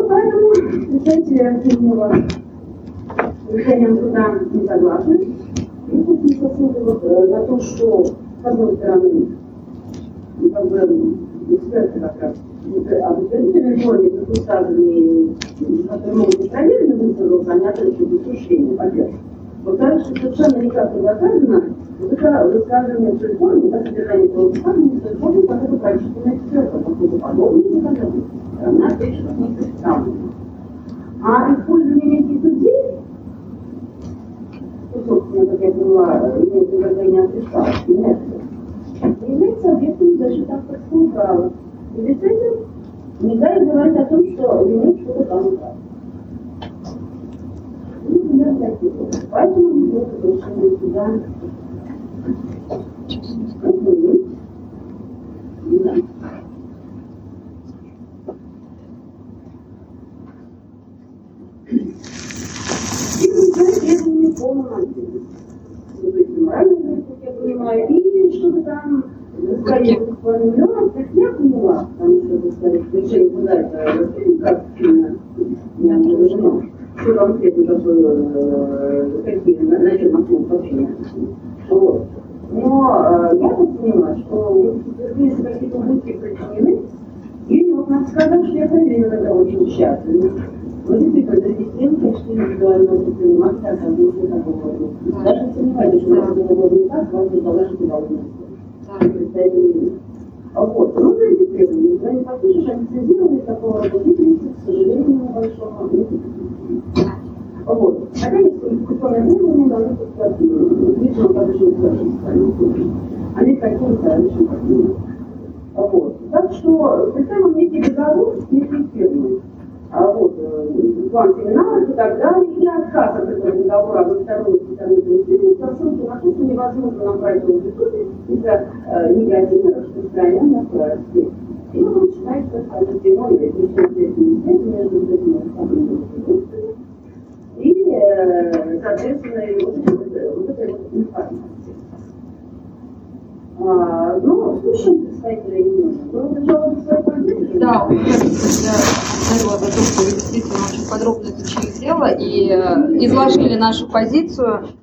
Вот поэтому представители Кремлева решением суда не согласны. И тут не сослуживают на то, что, с одной стороны, как бы эксперты как раз об утвердительной форме этих высказываний, которые могут быть проверены, высказываются, они отрицают суждение, во-первых. Во-вторых, что совершенно никак не доказано, вот это высказывание в той форме, да, содержание этого высказывания в той форме, как это прочитано экспертом, поскольку подобные доказательства сторона ответчиков не представлена. А использование этих людей, что, собственно, как я поняла, имеет удовлетворение от решения, является объектом защиты авторского права. И действительно, нельзя говорить о том, что имеет что-то там указ. Поэтому мы просто решили сюда. Да. И в полном отделе. Морально, как я понимаю, и что-то там скорее 2,5 миллиона, как я поняла, потому что это скорее решение куда это расследование, как сильно меня напряжено. Что конкретно такое, какие, насчет московского сообщения. Вот. Но я так понимаю, что если какие-то убытки причинены, и вот надо сказать, что я проверила тогда очень тщательно. Вот действительно, зарегистрировать, конечно, индивидуального предпринимателя, оказывается, такого рода. Даже не сомневайтесь, что если это было не так, вам предположить, что должно быть. Представители. Вот. Ну, зарегистрировали. Никуда не подпишешь, а лицензировали такого рода деятельности, к сожалению, большого нет. Вот. Хотя есть квалификационное требование, но они как видно, как очень хорошо. Они какие-то очень такие. Вот. Так что представим некий договор с некой фирмой. Вот, план семинаров и так далее, и отказ от этого договора об односторонности со ссылкой на то, что невозможно направить его в итоге из-за негативно распространенных средств. И он считает, что это стимул или личностные связи между этими продуктами и, соответственно, вот этой вот информации. Ну, слушаем представителя Юнона. Вы сначала свою позицию? Да, я благодарю за то, что вы действительно очень подробно изучили дело и изложили нашу позицию.